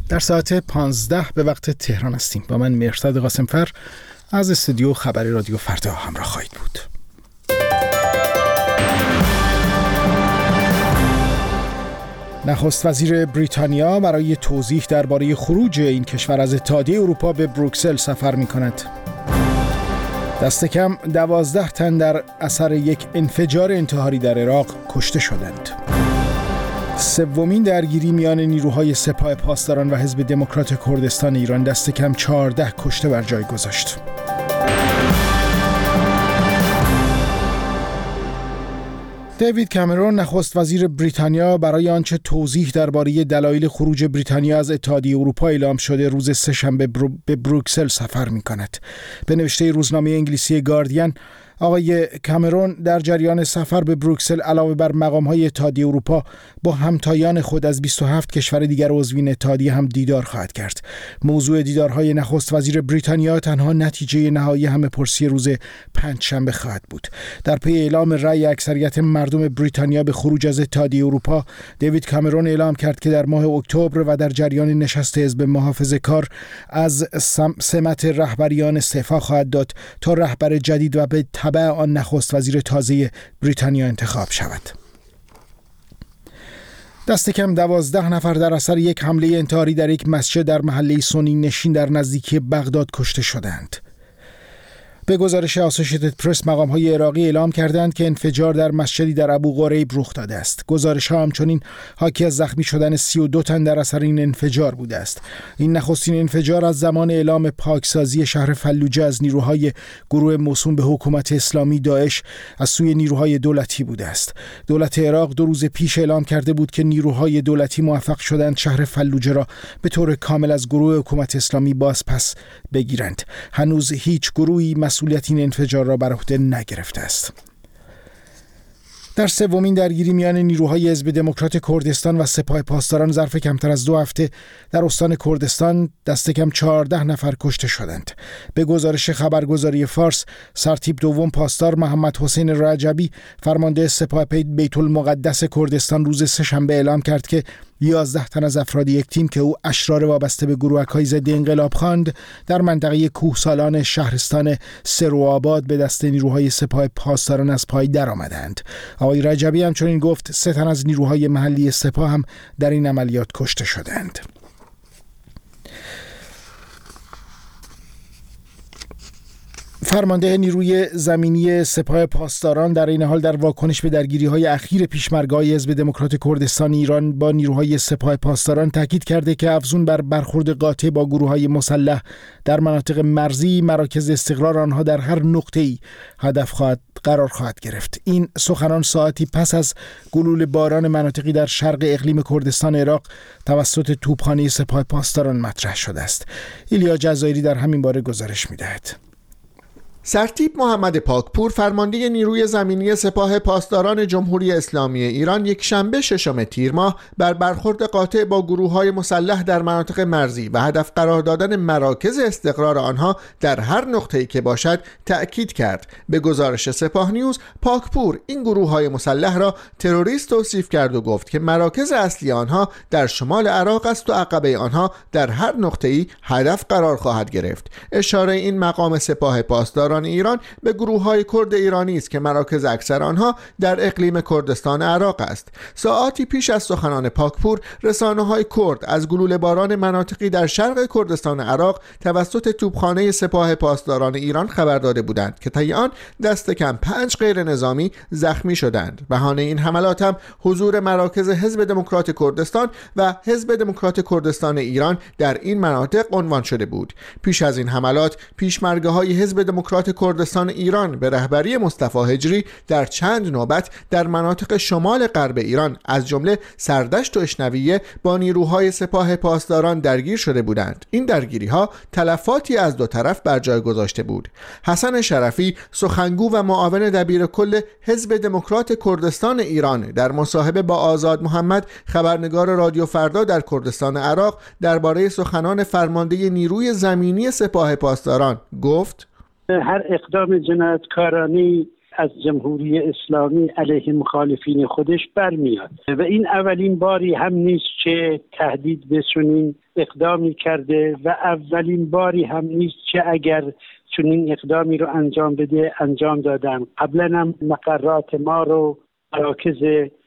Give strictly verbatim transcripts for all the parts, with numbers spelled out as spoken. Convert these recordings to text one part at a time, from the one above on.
در ساعت پانزده به وقت تهران هستیم. با من مرتضی قاسمفر از استودیو خبری رادیو فردا همراه خواهید بود. نخست وزیر بریتانیا برای توضیح درباره خروج این کشور از اتحادیه اروپا به بروکسل سفر می‌کند. دست کم دوازده تن در اثر یک انفجار انتحاری در عراق کشته شدند. سومین درگیری میان نیروهای سپاه پاسداران و حزب دموکرات کردستان ایران دست کم چهارده کشته بر جای گذاشت. دیوید کامرون نخست وزیر بریتانیا برای آنچه توضیح درباره دلایل خروج بریتانیا از اتحادیه اروپا اعلام شده روز سه‌شنبه برو به بروکسل سفر می‌کند. به نوشته روزنامه انگلیسی گاردین، آقای کامرون در جریان سفر به بروکسل علاوه بر مقام‌های اتحادیه اروپا با همتایان خود از بیست و هفت کشور دیگر عضوین اتحادیه هم دیدار خواهد کرد. موضوع دیدارهای نخست وزیر بریتانیا تنها نتیجه نهایی همه‌پرسی روز پنجشنبه خواهد بود. در پی اعلام رأی اکثریت مردم بریتانیا به خروج از اتحادیه اروپا، دیوید کامرون اعلام کرد که در ماه اکتبر و در جریان نشست حزب محافظه‌کار از سمت رهبریان استعفا خواهد داد تا رهبر جدید و به تبع آن نخست وزیر تازه بریتانیا انتخاب شود. دست کم دوازده نفر در اثر یک حمله انتحاری در یک مسجد در محله سنی نشین در نزدیکی بغداد کشته شدند. به گزارش آسوشیتد پرس، مقام‌های عراقی اعلام کردند که انفجار در مسجدی در ابو غریب رخ داده است. گزارش‌ها همچنین حاکی از زخمی شدن سی و دو تن در اثر این انفجار بوده است. این نخستین انفجار از زمان اعلام پاکسازی شهر فلوجه از نیروهای گروه موسوم به حکومت اسلامی داعش از سوی نیروهای دولتی بوده است. دولت عراق دو روز پیش اعلام کرده بود که نیروهای دولتی موفق شدند شهر فلوجه را به طور کامل از گروه حکومت اسلامی باز پس بگیرند. هنوز هیچ گروهی مسئولیت این انفجار را بر عهده نگرفته است. در سومین درگیری میان نیروهای حزب دموکرات کردستان و سپاه پاسداران ظرف کمتر از دو هفته در استان کردستان دست کم چهارده نفر کشته شدند. به گزارش خبرگزاری فارس، سرتیپ دوم پاسدار محمد حسین رجبی، فرمانده سپاه بیت المقدس کردستان، روز سه‌شنبه اعلام کرد که یازده تن از افراد یک تیم که او اشرار وابسته به گروهک‌های ضد انقلاب خواند در منطقه کوهسالان شهرستان سروآباد به دست نیروهای سپاه پاسداران از پای درآمدند. آقای رجبی همچنین گفت سه تن از نیروهای محلی سپاه هم در این عملیات کشته شدند. فرمانده نیروی زمینی سپاه پاسداران در این حال در واکنش به درگیری‌های اخیر پیشمرگ‌های حزب دموکرات کردستان ایران با نیروهای سپاه پاسداران تاکید کرده که افزون بر برخورد قاطع با گروه‌های مسلح در مناطق مرزی، مراکز استقرار آنها در هر نقطه‌ای هدف خواهد قرار خواهد گرفت. این سخنان ساعتی پس از گلوله باران مناطقی در شرق اقلیم کردستان عراق توسط توپخانه سپاه پاسداران مطرح شده است. ایلیا جزایری در همین باره گزارش می‌دهد. سرتیپ محمد پاکپور، فرمانده نیروی زمینی سپاه پاسداران جمهوری اسلامی ایران، یک شنبه ششم تیر ماه بر برخورد قاطع با گروه‌های مسلح در مناطق مرزی و هدف قرار دادن مراکز استقرار آنها در هر نقطه‌ای که باشد تأکید کرد. به گزارش سپاه نیوز، پاکپور این گروه‌های مسلح را تروریست توصیف کرد و گفت که مراکز اصلی آنها در شمال عراق است و عقبه آنها در هر نقطه‌ای هدف قرار خواهد گرفت. اشاره این مقام سپاه پاسداران ایران به گروه‌های کرد ایرانی است که مراکز اکثر آنها در اقلیم کردستان عراق است. ساعاتی پیش از سخنان پاکپور، رسانه‌های کرد از گلوله باران مناطقی در شرق کردستان عراق توسط توپخانه سپاه پاسداران ایران خبر داده بودند که طی آن دست کم پنج غیر نظامی زخمی شدند. بهانه این حملات هم حضور مراکز حزب دموکرات کردستان و حزب دموکرات کردستان ایران در این مناطق عنوان شده بود. پیش از این حملات، پیشمرگه‌های حزب دموکرات کردستان ایران به رهبری مصطفی هجری در چند نوبت در مناطق شمال غرب ایران از جمله سردشت و اشنویه با نیروهای سپاه پاسداران درگیر شده بودند. این درگیری‌ها تلفاتی از دو طرف بر جای گذاشته بود. حسن شرفی، سخنگو و معاون دبیر کل حزب دموکرات کردستان ایران، در مصاحبه با آزاد محمد، خبرنگار رادیو فردا در کردستان عراق، درباره سخنان فرمانده نیروی زمینی سپاه پاسداران گفت: هر اقدام جنایتکارانه از جمهوری اسلامی علیه مخالفین خودش برمیاد و این اولین باری هم نیست که تهدید به چنین اقدامی کرده و اولین باری هم نیست که اگر چنین اقدامی رو انجام بده انجام دادن. قبلا هم مقرات ما رو، مراکز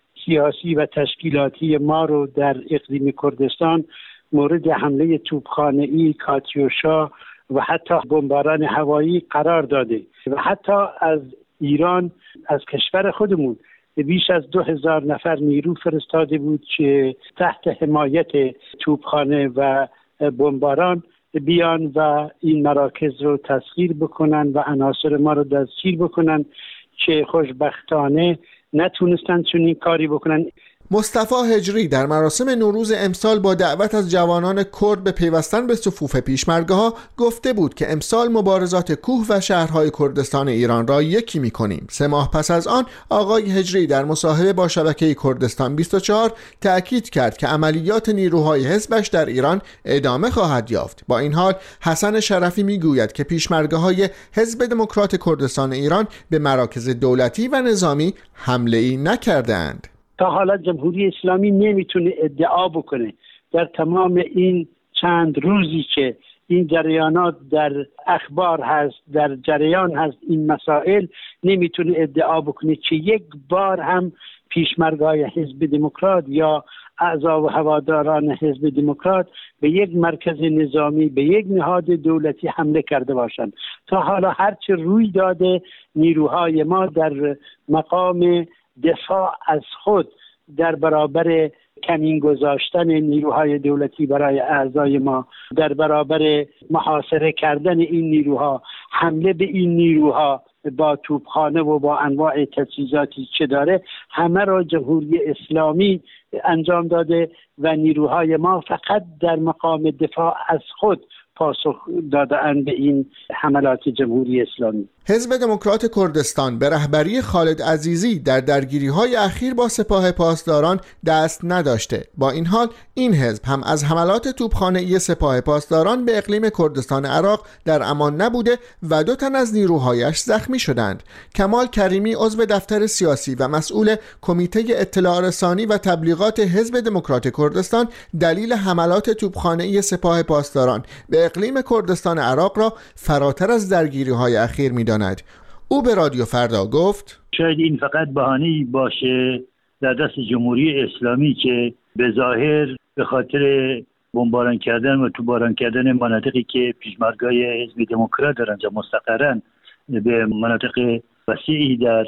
سیاسی و تشکیلاتی ما رو در اقلیم کردستان مورد حمله توپخانه‌ای، کاتیوشا و حتی بمباران هوایی قرار داده و حتی از ایران، از کشور خودمون بیش از دو هزار نفر نیرو فرستاده بود که تحت حمایت توپخانه و بمباران بیان و این مراکز رو تسخیر بکنن و عناصر ما رو دستگیر بکنن که خوشبختانه نتونستن چنین کاری بکنن. مصطفی هجری در مراسم نوروز امسال با دعوت از جوانان کرد به پیوستن به صفوف پیشمرگه‌ها گفته بود که امسال مبارزات کوه و شهرهای کردستان ایران را یکی می‌کنیم. سه ماه پس از آن آقای هجری در مصاحبه با شبکه کردستان بیست و چهار تأکید کرد که عملیات نیروهای حزبش در ایران ادامه خواهد یافت. با این حال حسن شرفی میگوید که پیشمرگه‌های حزب دموکرات کردستان ایران به مراکز دولتی و نظامی حمله‌ای نکردند. تا حالا جمهوری اسلامی نمیتونه ادعا بکنه در تمام این چند روزی که این جریانات در اخبار هست، در جریان هست این مسائل، نمیتونه ادعا بکنه که یک بار هم پیشمرگای حزب دموکرات یا اعضا و هواداران حزب دموکرات به یک مرکز نظامی، به یک نهاد دولتی حمله کرده باشند. تا حالا هرچه روی داده نیروهای ما در مقام دفاع از خود در برابر کمین گذاشتن نیروهای دولتی برای اعضای ما، در برابر محاصره کردن این نیروها، حمله به این نیروها با توپخانه و با انواع تجهیزاتی که داره، همه را جمهوری اسلامی انجام داده و نیروهای ما فقط در مقام دفاع از خود پاسخ دادن به این حملات جمهوری اسلامی. حزب دموکرات کردستان به رهبری خالد عزیزی در درگیری‌های اخیر با سپاه پاسداران دست نداشته. با این حال این حزب هم از حملات توپخانه‌ای سپاه پاسداران به اقلیم کردستان عراق در امان نبوده و دو تن از نیروهایش زخمی شدند. کمال کریمی عضو دفتر سیاسی و مسئول کمیته اطلاع رسانی و تبلیغات حزب دموکرات کردستان دلیل حملات توپخانه‌ای سپاه پاسداران به اقلیم کردستان عراق را فراتر از درگیری‌های اخیر می‌داند. او به رادیو فردا گفت شاید این فقط بهانه‌ای باشه در دست جمهوری اسلامی که به ظاهر به خاطر بمباران کردن و توباران کردن مناطقی که پیشمرگای حزب دموکرات دارن و مستقرن به مناطق وسیعی در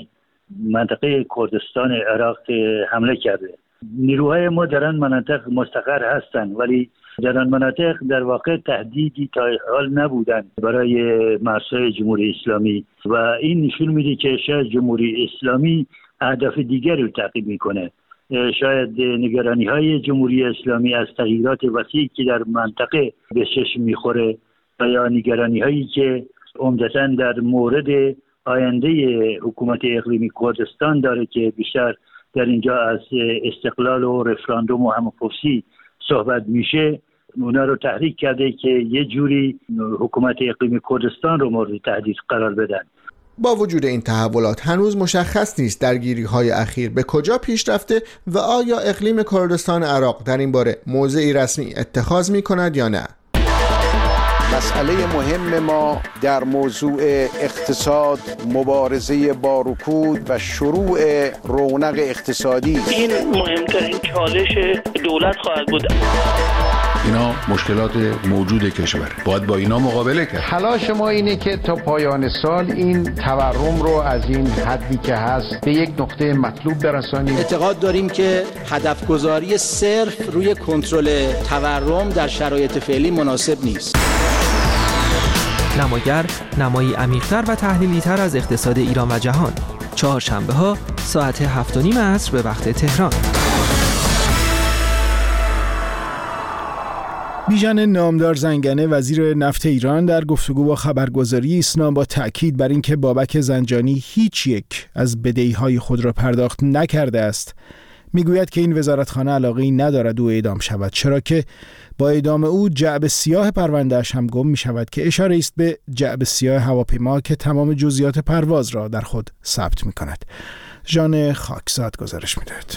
منطقه کردستان عراق حمله کرده. نیروهای ما در آن مناطق مستقر هستند ولی در آن مناطق در واقع تهدیدی تا حال نبودن برای مرزهای جمهوری اسلامی و این نشون میده که شاید جمهوری اسلامی اهداف دیگری رو تعقیب میکنه. شاید نگرانی های جمهوری اسلامی از تغییرات وسیعی که در منطقه به چشم میخوره و یا نگرانی هایی که عمدتاً در مورد آینده حکومت اقلیمی کردستان داره که بیشتر در اینجا از استقلال و رفراندوم و همه‌پرسی صحبت میشه، اونا رو تحریک کرده که یه جوری حکومت اقلیمی کردستان رو مورد تهدید قرار بدن. با وجود این تحولات هنوز مشخص نیست درگیری‌های اخیر به کجا پیش رفته و آیا اقلیم کردستان عراق در این باره موضعی رسمی اتخاذ می‌کند یا نه. مسئله مهم ما در موضوع اقتصاد، مبارزه با رکود و شروع رونق اقتصادی. این مهمترین چالش دولت خواهد بود. اینا مشکلات موجود کشور، باید با اینا مقابله کرد. تلاش ما اینه که تا پایان سال این تورم رو از این حدی که هست به یک نقطه مطلوب برسانیم. اعتقاد داریم که هدف گذاری صرف روی کنترل تورم در شرایط فعلی مناسب نیست. نماگر نمایی عمیق‌تر و تحلیلی‌تر از اقتصاد ایران و جهان. چهارشنبه ها ساعت هفت و نیم عصر به وقت تهران. بیژن نامدار زنگنه وزیر نفت ایران در گفتگو با خبرگزاری اسنا با تأکید بر اینکه بابک زنجانی هیچ یک از بدهی‌های خود را پرداخت نکرده است، میگوید که این وزارتخانه علاقه‌ای ندارد او اعدام شود، چرا که با اعدام او جعبه سیاه پرونده‌اش هم گم می‌شود، که اشاره است به جعبه سیاه هواپیما که تمام جزئیات پرواز را در خود ثبت می‌کند. ژان خاکزاد گزارش می‌دهد.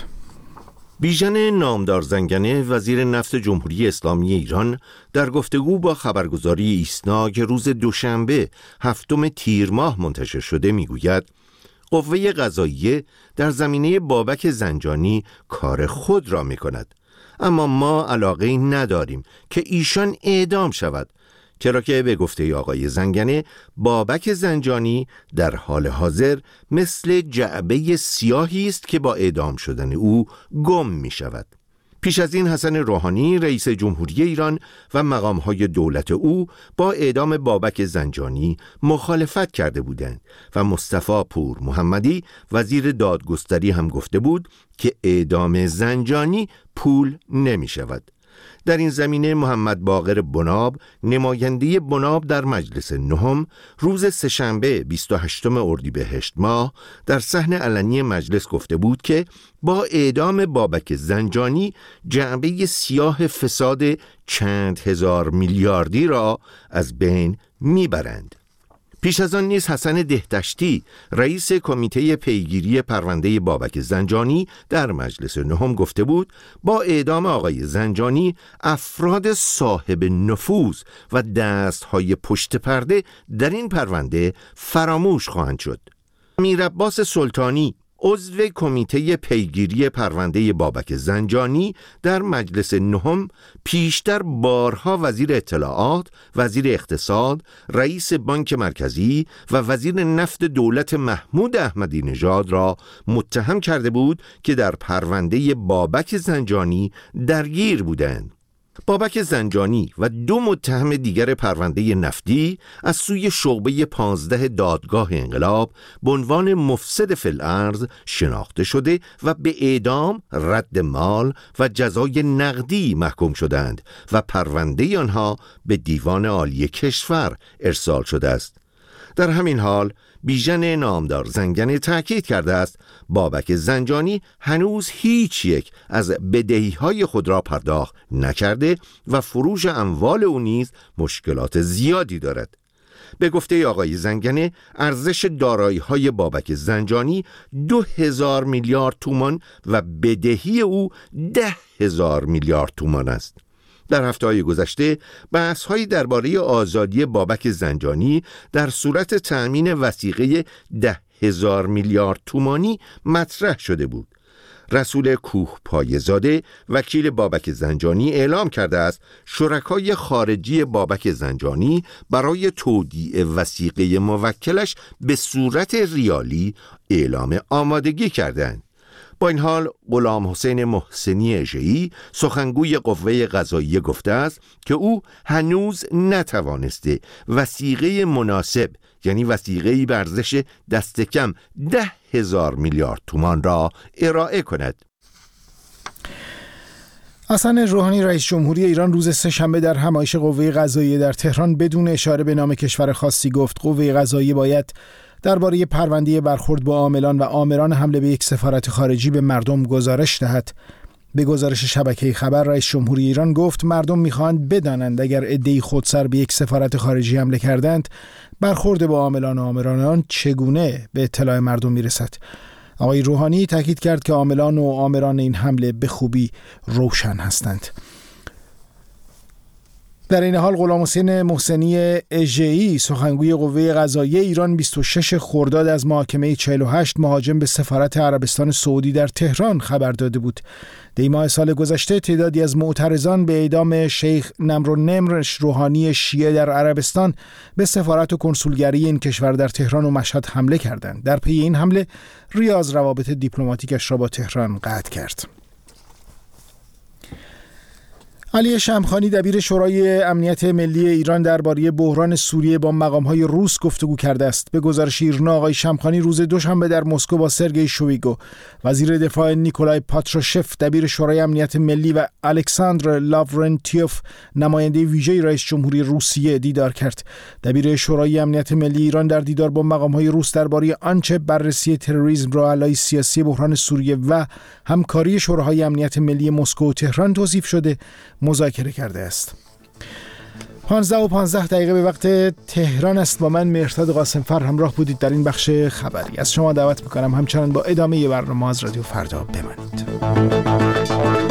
بیژن نامدار زنگنه، وزیر نفت جمهوری اسلامی ایران، در گفتگو با خبرگزاری ایسنا که روز دوشنبه هفتم تیر ماه منتشر شده میگوید قوه قضاییه در زمینه بابک زنجانی کار خود را میکند، اما ما علاقه نداریم که ایشان اعدام شود، چرا که به گفته آقای زنگنه بابک زنجانی در حال حاضر مثل جعبه سیاهی است که با اعدام شدن او گم می شود. پیش از این حسن روحانی رئیس جمهوری ایران و مقام‌های دولت او با اعدام بابک زنجانی مخالفت کرده بودند و مصطفی پور محمدی وزیر دادگستری هم گفته بود که اعدام زنجانی پول نمی شود. در این زمینه محمد باقر بناب، نماینده بناب در مجلس نهم، روز سه‌شنبه بیست و هشتم اردیبهشت ماه در صحن علنی مجلس گفته بود که با اعدام بابک زنجانی جعبه سیاه فساد چند هزار میلیاردی را از بین میبرند. پیش از آن نیز حسن دهدشتی رئیس کمیته پیگیری پرونده بابک زنجانی در مجلس نهم گفته بود با اعدام آقای زنجانی افراد صاحب نفوذ و دستهای پشت پرده در این پرونده فراموش خواهند شد. امیر عباس سلطانی عضو کمیته پیگیری پرونده بابک زنجانی در مجلس نهم پیشتر بارها وزیر اطلاعات، وزیر اقتصاد، رئیس بانک مرکزی و وزیر نفت دولت محمود احمدی نژاد را متهم کرده بود که در پرونده بابک زنجانی درگیر بودند. بابک زنجانی و دو متهم دیگر پرونده نفتی از سوی شعبه پانزده دادگاه انقلاب به عنوان مفسد فی الارض شناخته شده و به اعدام، رد مال و جزای نقدی محکوم شدند و پرونده آنها به دیوان عالی کشور ارسال شده است. در همین حال بیژن نامدار زنگنه تأکید کرده است بابک زنجانی هنوز هیچ یک از بدهی‌های خود را پرداخت نکرده و فروش اموال او نیز مشکلات زیادی دارد. به گفته آقای زنگنه ارزش دارایی‌های بابک زنجانی دو هزار میلیارد تومان و بدهی او ده هزار میلیارد تومان است. در هفته‌های گذشته بحث‌هایی درباره آزادی بابک زنجانی در صورت تأمین وثیقه ده هزار میلیارد تومانی مطرح شده بود. رسول کوه پایه‌زاده وکیل بابک زنجانی اعلام کرده است شرکای خارجی بابک زنجانی برای تودیع وثیقه موکلش به صورت ریالی اعلام آمادگی کردند. با این حال غلام حسین محسنی اژه‌ای سخنگوی قوه قضاییه گفته است که او هنوز نتوانسته وثیقه مناسب، یعنی وثیقه‌ای به ارزش دست کم ده هزار میلیارد تومان را ارائه کند. حسن روحانی رئیس جمهوری ایران روز سه‌شنبه در همایش قوه قضاییه در تهران بدون اشاره به نام کشور خاصی گفت قوه قضاییه باید درباره پرونده برخورد با عاملان و آمران حمله به یک سفارت خارجی به مردم گزارش دهد. به گزارش شبکه خبر رئیس جمهوری ایران گفت مردم می‌خواهند بدانند اگر عده‌ای خودسر به یک سفارت خارجی حمله کردند برخورد با عاملان و آمران آن چگونه به اطلاع مردم میرسد. آقای روحانی تاکید کرد که عاملان و آمران این حمله به خوبی روشن هستند. در این حال غلام حسین محسنی اژه‌ای سخنگوی قوه قضاییه ایران بیست و شش خرداد از محاکمه چهل و هشت مهاجم به سفارت عربستان سعودی در تهران خبر داده بود. دی ماه سال گذشته تعدادی از معترضان به اعدام شیخ نمرالنمر روحانی شیعه در عربستان به سفارت و کنسولگری این کشور در تهران و مشهد حمله کردند. در پی این حمله ریاض روابط دیپلماتیکش را با تهران قطع کرد. علی شمخانی دبیر شورای امنیت ملی ایران درباره بحران سوریه با مقام‌های روس گفتگو کرده است. به گزارش ایرنا آقای شمخانی روز دوشنبه در مسکو با سرگئی شویگو، وزیر دفاع نیکولای پاتروشف دبیر شورای امنیت ملی و الکساندر لاورنتیوف نماینده ویژه رئیس جمهوری روسیه دیدار کرد. دبیر شورای امنیت ملی ایران در دیدار با مقام‌های روس درباره آنچه بررسی تروریسم، راه‌حل‌های سیاسی بحران سوریه و همکاری شوراهای امنیت ملی مسکو و تهران توصیف شده مذاکره کرده است. پانزده و پانزده دقیقه به وقت تهران است. با من مهرداد قاسمفر همراه بودید در این بخش خبری. از شما دعوت میکنم همچنان با ادامه برنامه از رادیو فردا بمانید.